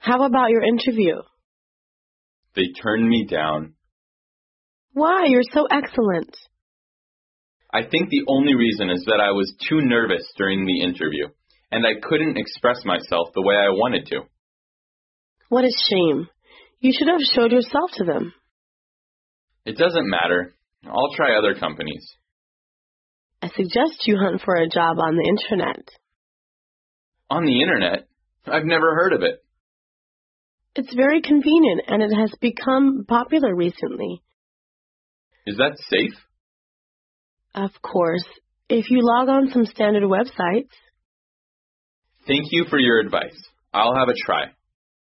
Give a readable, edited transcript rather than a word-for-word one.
How about your interview? They turned me down. Why? You're so excellent. I think the only reason is that I was too nervous during the interview, and I couldn't express myself the way I wanted to. What a shame. You should have showed yourself to them. It doesn't matter. I'll try other companies. I suggest you hunt for a job on the internet. On the internet? I've never heard of it. It's very convenient, and it has become popular recently. Is that safe? Of course, if you log on some standard websites. Thank you for your advice. I'll have a try.